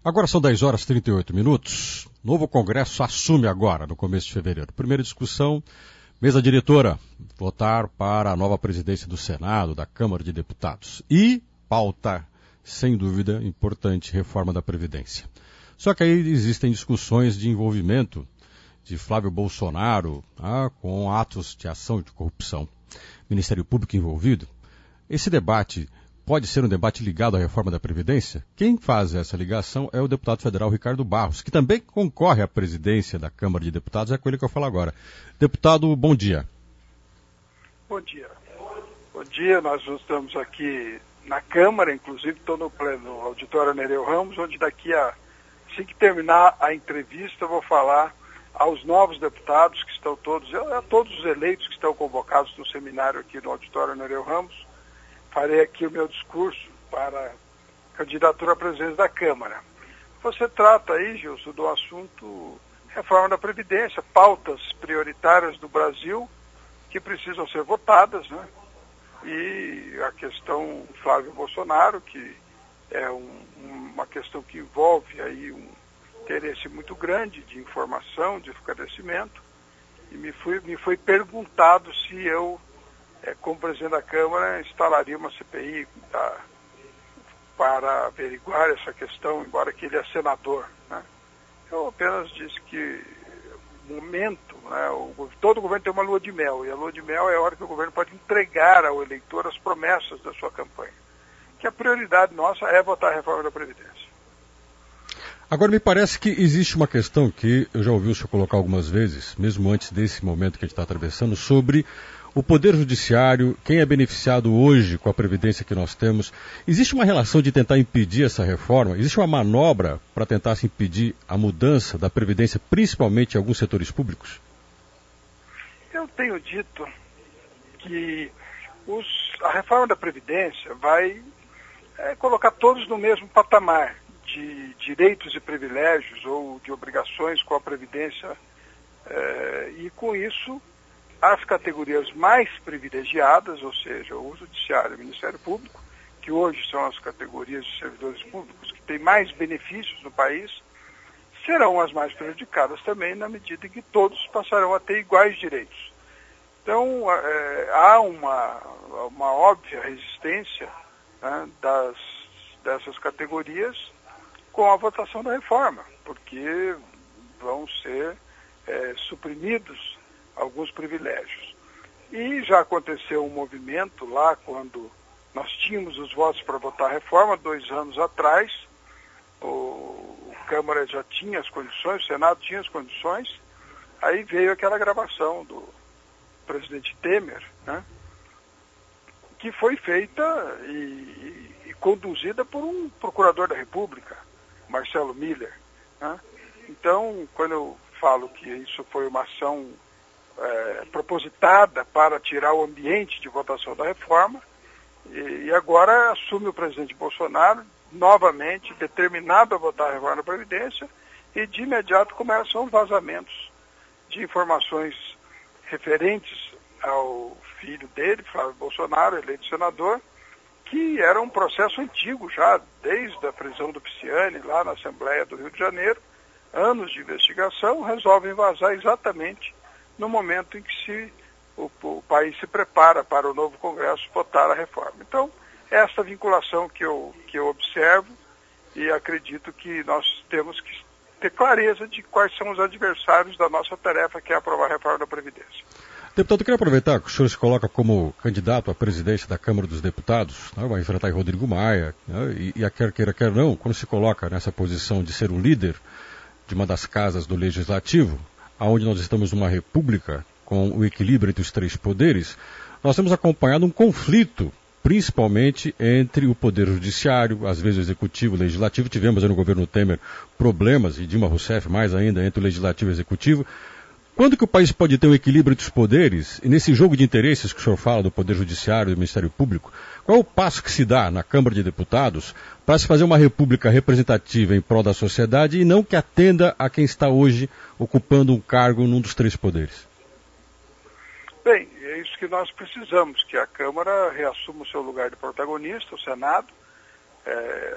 Agora são 10 horas e 38 minutos. Novo Congresso assume agora, no começo de fevereiro. Primeira discussão, mesa diretora, votar para a nova presidência do Senado, da Câmara de Deputados. E pauta, sem dúvida, importante, reforma da Previdência. Só que aí existem discussões de envolvimento de Flávio Bolsonaro com atos de ação de corrupção. Ministério Público envolvido. Esse debate pode ser um debate ligado à reforma da Previdência? Quem faz essa ligação é o deputado federal Ricardo Barros, que também concorre à presidência da Câmara de Deputados. É com ele que eu falo agora. Deputado, bom dia. Bom dia. Bom dia, nós estamos aqui na Câmara, inclusive estou no auditório Nereu Ramos, onde assim que terminar a entrevista, eu vou falar aos novos deputados que estão todos os eleitos que estão convocados no seminário aqui no auditório Nereu Ramos. Farei aqui o meu discurso para a candidatura à presidência da Câmara. Você trata aí, Gilson, do assunto reforma da Previdência, pautas prioritárias do Brasil que precisam ser votadas, né? E a questão Flávio Bolsonaro, que é uma questão que envolve aí um interesse muito grande de informação, de esclarecimento, e me foi perguntado se eu, como presidente da Câmara, instalaria uma CPI para averiguar essa questão, embora que ele é senador, né? Eu apenas disse que no momento, né, todo governo tem uma lua de mel, e a lua de mel é a hora que o governo pode entregar ao eleitor as promessas da sua campanha. Que a prioridade nossa é votar a reforma da Previdência. Agora, me parece que existe uma questão que eu já ouvi o senhor colocar algumas vezes, mesmo antes desse momento que a gente está atravessando, sobre o Poder Judiciário, quem é beneficiado hoje com a Previdência que nós temos. Existe uma relação de tentar impedir essa reforma? Existe uma manobra para tentar se impedir a mudança da Previdência, principalmente em alguns setores públicos? Eu tenho dito que a reforma da Previdência vai colocar todos no mesmo patamar de direitos e privilégios ou de obrigações com a Previdência, e com isso as categorias mais privilegiadas, ou seja, o Judiciário e o Ministério Público, que hoje são as categorias de servidores públicos que têm mais benefícios no país, serão as mais prejudicadas também, na medida em que todos passarão a ter iguais direitos. Então, há uma óbvia resistência, né, dessas categorias com a votação da reforma, porque vão ser suprimidos alguns privilégios. E já aconteceu um movimento lá quando nós tínhamos os votos para votar a reforma, 2 anos atrás, a Câmara já tinha as condições, o Senado tinha as condições, aí veio aquela gravação do presidente Temer, né, que foi feita e conduzida por um procurador da República, Marcelo Miller, né? Então, quando eu falo que isso foi uma ação propositada para tirar o ambiente de votação da reforma, e agora assume o presidente Bolsonaro, novamente determinado a votar a reforma da Previdência, e de imediato começam vazamentos de informações referentes ao filho dele, Flávio Bolsonaro, eleito senador, que era um processo antigo já, desde a prisão do Pisciani, lá na Assembleia do Rio de Janeiro, anos de investigação, resolvem vazar exatamente no momento em que o país se prepara para o novo Congresso votar a reforma. Então, essa vinculação que eu observo, e acredito que nós temos que ter clareza de quais são os adversários da nossa tarefa, que é aprovar a reforma da Previdência. Deputado, eu queria aproveitar que o senhor se coloca como candidato à presidência da Câmara dos Deputados, né, vai enfrentar Rodrigo Maia, né, e quer queira, quer não, quando se coloca nessa posição de ser o líder de uma das casas do Legislativo, onde nós estamos numa república com o equilíbrio entre os 3 poderes, nós temos acompanhado um conflito, principalmente entre o Poder Judiciário, às vezes o Executivo e o Legislativo. Tivemos aí no governo Temer problemas, e Dilma Rousseff mais ainda, entre o Legislativo e o Executivo. Quando que o país pode ter um equilíbrio entre os poderes, e nesse jogo de interesses que o senhor fala do Poder Judiciário e do Ministério Público, qual é o passo que se dá na Câmara de Deputados para se fazer uma república representativa em prol da sociedade e não que atenda a quem está hoje ocupando um cargo num dos 3 poderes? Bem, é isso que nós precisamos, que a Câmara reassuma o seu lugar de protagonista, o Senado,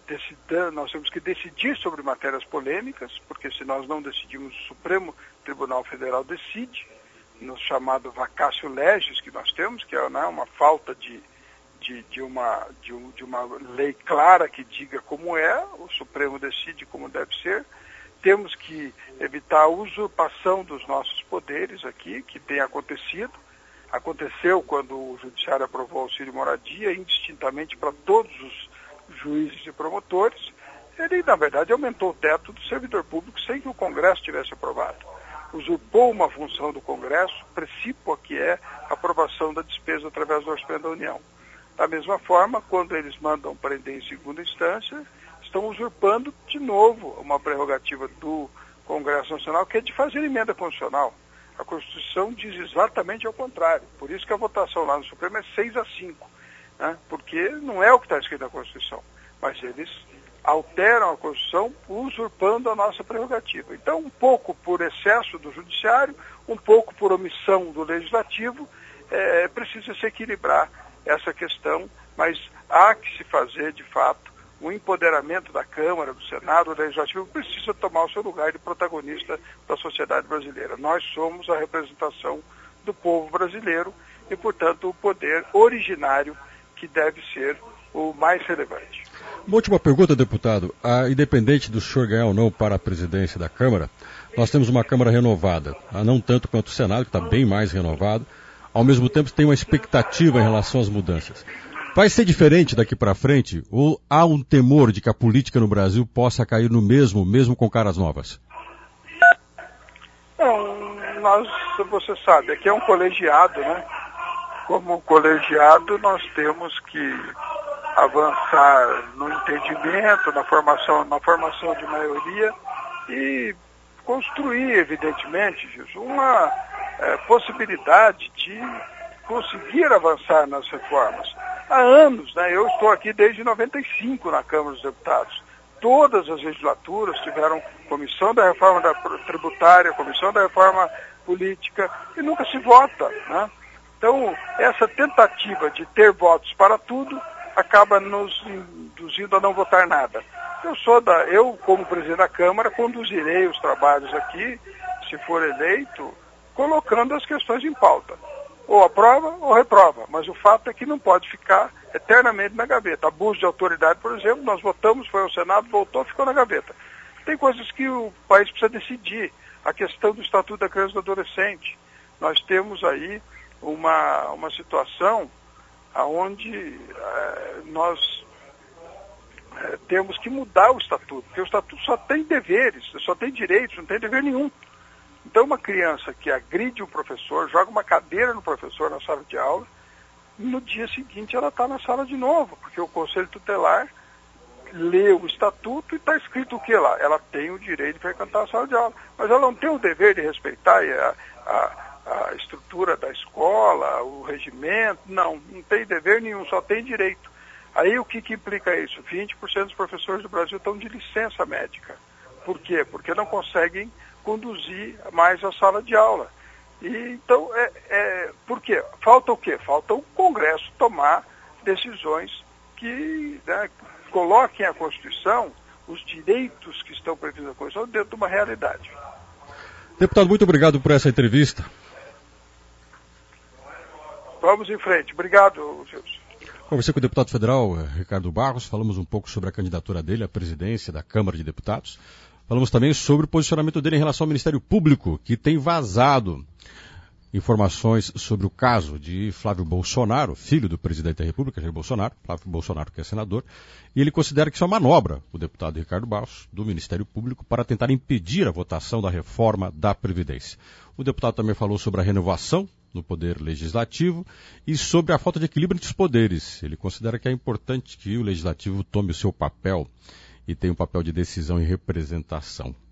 nós temos que decidir sobre matérias polêmicas, porque se nós não decidimos, o Supremo Tribunal Federal decide, no chamado vacatio legis que nós temos, que é uma falta de uma lei clara que diga como é, o Supremo decide como deve ser. Temos que evitar a usurpação dos nossos poderes aqui, que tem acontecido. Aconteceu quando o Judiciário aprovou o auxílio moradia, indistintamente para todos os juízes e promotores. Ele, na verdade, aumentou o teto do servidor público sem que o Congresso tivesse aprovado. Usurpou uma função do Congresso, precípua que é a aprovação da despesa através do orçamento da União. Da mesma forma, quando eles mandam prender em segunda instância, estão usurpando de novo uma prerrogativa do Congresso Nacional, que é de fazer emenda constitucional. A Constituição diz exatamente ao contrário. Por isso que a votação lá no Supremo é 6-5, né? Porque não é o que está escrito na Constituição, mas eles alteram a Constituição usurpando a nossa prerrogativa. Então, um pouco por excesso do Judiciário, um pouco por omissão do Legislativo, precisa se equilibrar essa questão, mas há que se fazer, de fato, o empoderamento da Câmara, do Senado, do Legislativo, precisa tomar o seu lugar de protagonista da sociedade brasileira. Nós somos a representação do povo brasileiro e, portanto, o poder originário que deve ser o mais relevante. Uma última pergunta, deputado. Independente do senhor ganhar ou não para a presidência da Câmara, nós temos uma Câmara renovada, não tanto quanto o Senado, que está bem mais renovado. Ao mesmo tempo, tem uma expectativa em relação às mudanças. Vai ser diferente daqui para frente? Ou há um temor de que a política no Brasil possa cair no mesmo com caras novas? Não, você sabe, aqui é um colegiado, né? Como colegiado, nós temos que avançar no entendimento, na formação de maioria e construir, evidentemente, uma possibilidade de conseguir avançar nas reformas. Há anos, né? Eu estou aqui desde 95 na Câmara dos Deputados. Todas as legislaturas tiveram comissão da reforma tributária, comissão da reforma política, e nunca se vota, né? Então, essa tentativa de ter votos para tudo acaba nos induzindo a não votar nada. Eu, como presidente da Câmara, conduzirei os trabalhos aqui, se for eleito, colocando as questões em pauta. Ou aprova ou reprova, mas o fato é que não pode ficar eternamente na gaveta. Abuso de autoridade, por exemplo, nós votamos, foi ao Senado, voltou, ficou na gaveta. Tem coisas que o país precisa decidir. A questão do Estatuto da Criança e do Adolescente. Nós temos aí uma situação onde nós temos que mudar o Estatuto, porque o Estatuto só tem deveres, só tem direitos, não tem dever nenhum. Então, uma criança que agride um professor, joga uma cadeira no professor na sala de aula, no dia seguinte ela está na sala de novo, porque o Conselho Tutelar lê o Estatuto e está escrito o que lá? Ela tem o direito de frequentar a sala de aula, mas ela não tem o dever de respeitar a estrutura da escola, o regimento, não tem dever nenhum, só tem direito. Aí o que implica isso? 20% dos professores do Brasil estão de licença médica. Por quê? Porque não conseguem conduzir mais a sala de aula. E, então, por quê? Falta o quê? Falta o Congresso tomar decisões que coloquem a Constituição, os direitos que estão previstos na Constituição, dentro de uma realidade. Deputado, muito obrigado por essa entrevista. Vamos em frente. Obrigado, Gilson. Conversei com o deputado federal Ricardo Barros, falamos um pouco sobre a candidatura dele à presidência da Câmara de Deputados. Falamos também sobre o posicionamento dele em relação ao Ministério Público, que tem vazado informações sobre o caso de Flávio Bolsonaro, filho do presidente da República, Jair Bolsonaro, Flávio Bolsonaro, que é senador, e ele considera que isso é uma manobra, o deputado Ricardo Barros, do Ministério Público, para tentar impedir a votação da reforma da Previdência. O deputado também falou sobre a renovação no Poder Legislativo e sobre a falta de equilíbrio entre os poderes. Ele considera que é importante que o Legislativo tome o seu papel e tenha um papel de decisão e representação.